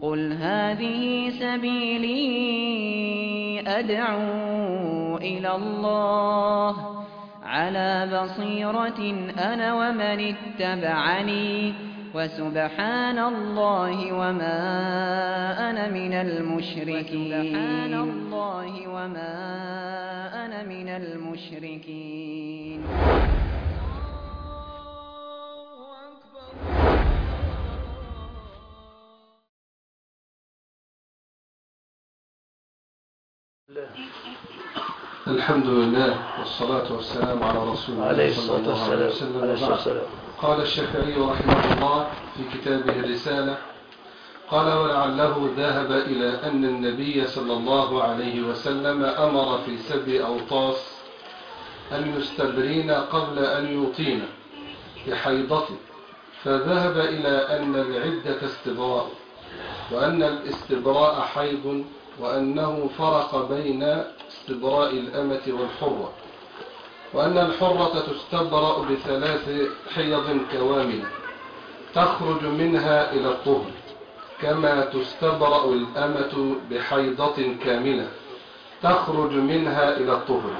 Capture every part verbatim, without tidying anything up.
قل هذه سبيلي أدعو إلى الله على بصيرة أنا ومن اتبعني وسبحان الله وما أنا من المشركين وسبحان الله وما أنا من المشركين. الحمد لله والصلاة والسلام على رسول الله صلى الله عليه وسلم. قال الشافعي رحمه الله في كتابه الرسالة قال ولعله ذهب إلى أن النبي صلى الله عليه وسلم أمر في سبع أوطاس أن يستبرين قبل أن يوطين بحيضته، فذهب إلى أن العدة استبراء، وأن الاستبراء حيض، وأنه فرق بين استبراء الأمة والحرة، وأن الحرة تستبرأ بثلاث حيض كوامل تخرج منها إلى الطهر، كما تستبرأ الأمة بحيضة كاملة تخرج منها إلى الطهر.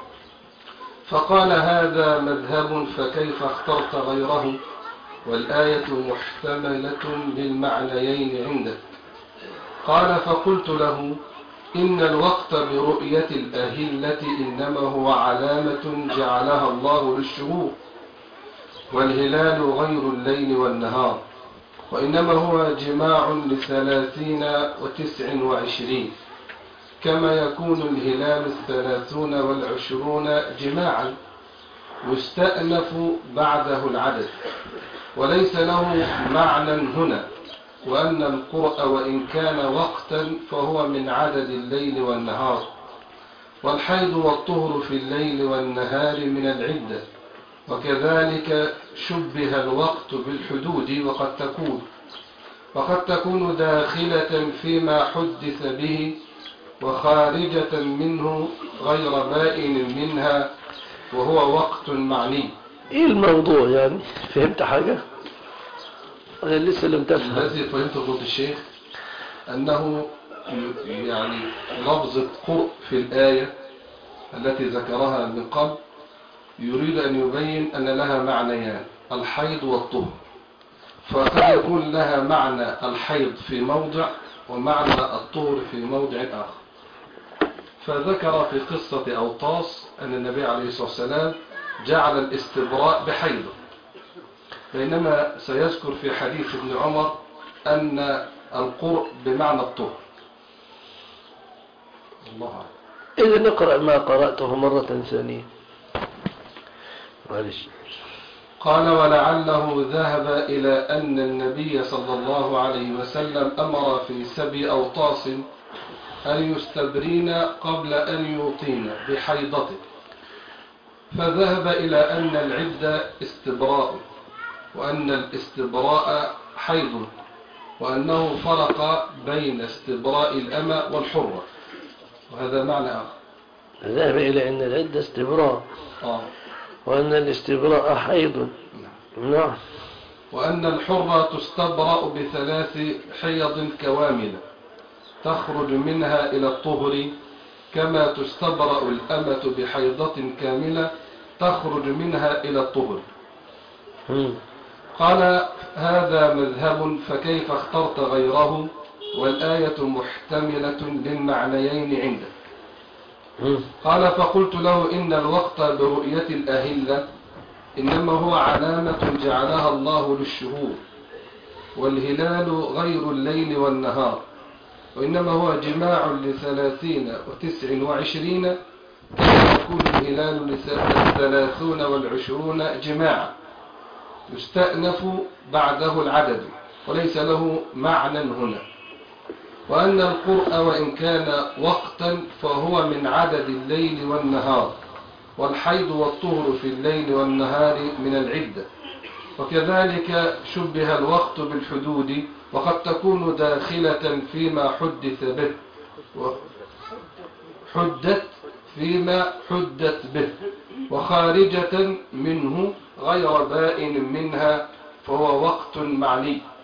فقال هذا مذهب فكيف اخترت غيره، والآية محتملة للمعنيين عندك. قال فقلت له إن الوقت برؤية الأهلة إنما هو علامة جعلها الله للشهور، والهلال غير الليل والنهار، وإنما هو جماع لثلاثين وتسع وعشرين، كما يكون الهلال الثلاثون والعشرون جماعا يستأنف بعده العدد، وليس له معنى هنا، وأن القرء وإن كان وقتا فهو من عدد الليل والنهار، والحيض والطهر في الليل والنهار من العدة، وكذلك شبه الوقت بالحدود، وقد تكون وقد تكون داخلة فيما حدث به وخارجة منه غير بائن منها، وهو وقت معني. ايه الموضوع يعني؟ فهمت حاجة؟ أنا لسه لم تفهم. الذي فهمت ضد الشيخ أنه يعني لفظة قرء في الآية التي ذكرها من قبل يريد أن يبين أن لها معنيان، الحيض والطهر، فقد يكون لها معنى الحيض في موضع ومعنى الطهر في موضع آخر. فذكر في قصة أوطاس أن النبي عليه الصلاة والسلام جعل الاستبراء بحيض، بينما سيذكر في حديث ابن عمر أن القرء بمعنى الطهر. الله أعلم. إذا نقرأ ما قرأته مرة ثانية. معلش. قال ولعله ذهب إلى أن النبي صلى الله عليه وسلم أمر في سبع أوطاس أن يستبرين قبل أن يوطين بحيضته، فذهب إلى أن العدة استبراء، وأن الاستبراء حيض، وأنه فرق بين استبراء الأمة والحرة، وهذا معنى آخر. ذهب إلى أن العدة استبراء آه. وأن الاستبراء حيض. نعم. وأن الحرة تستبرأ بثلاث حيض كواملة تخرج منها إلى الطهر، كما تستبرأ الأمة بحيضة كاملة تخرج منها إلى الطهر. قال هذا مذهب فكيف اخترت غيره، والآية محتملة للمعنيين عندك. قال فقلت له إن الوقت برؤية الأهلة إنما هو علامة جعلها الله للشهور، والهلال غير الليل والنهار، وإنما هو جماع لثلاثين وتسع وعشرين، كما يكون الهلال لثلاثون والعشرون جماعا يستأنف بعده العدد، وليس له معنى هنا، وأن القرء وإن كان وقتا فهو من عدد الليل والنهار، والحيض والطهر في الليل والنهار من العدة، وكذلك شبه الوقت بالحدود، وقد تكون داخلة فيما حدث به حدت فيما حدت به وخارجة منه غير بائن منها، فهو وقت معني.